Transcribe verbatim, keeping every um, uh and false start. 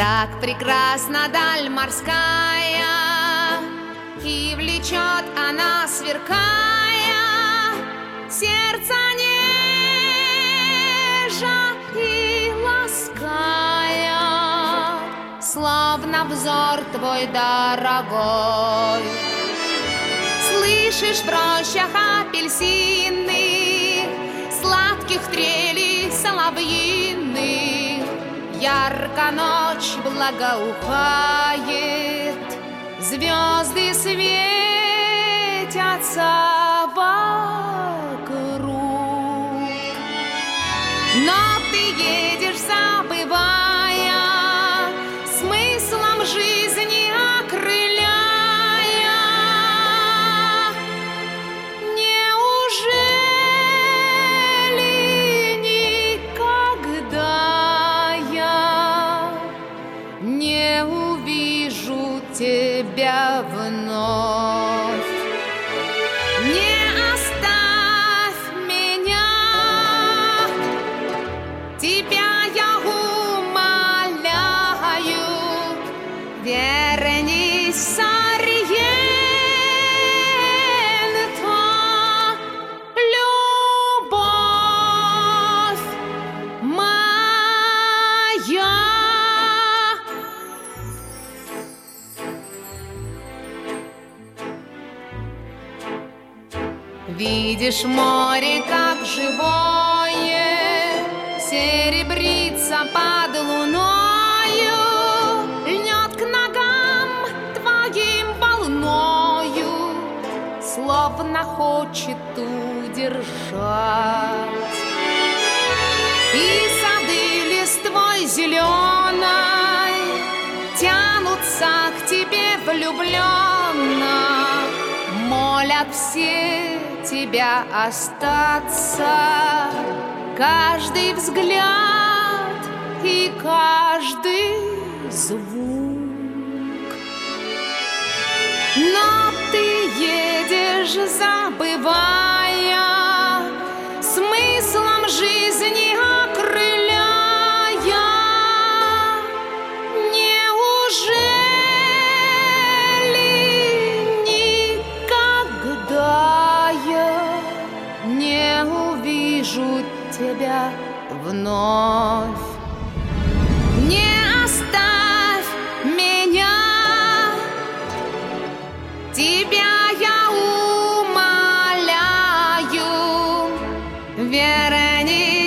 Как прекрасна даль морская, и влечет она, сверкая, сердце нежа и лаская, словно взор твой дорогой. Слышишь в рощах апельсины, сладких трелей соловьиных, ярко ночь благоухает, звезды светятся вокруг. Но ты едешь, забывая, смыслом жизни окрыляя. Неужели никогда не увижу тебя вновь? Не оставь меня, тебя я умоляю, вернись, Сариенто, любовь моя. Видишь, море как живое серебрится под луною, льнет к ногам твоим волною, словно хочет удержать. И сады листвой зеленой тянутся к тебе влюбленно, молят все тебя остаться, каждый взгляд и каждый звук. Но ты едешь, забывая, смыслом жизни окрыляя. Неужели никогда я не увижу тебя вновь? Не оставь меня, тебя я умоляю, вернись.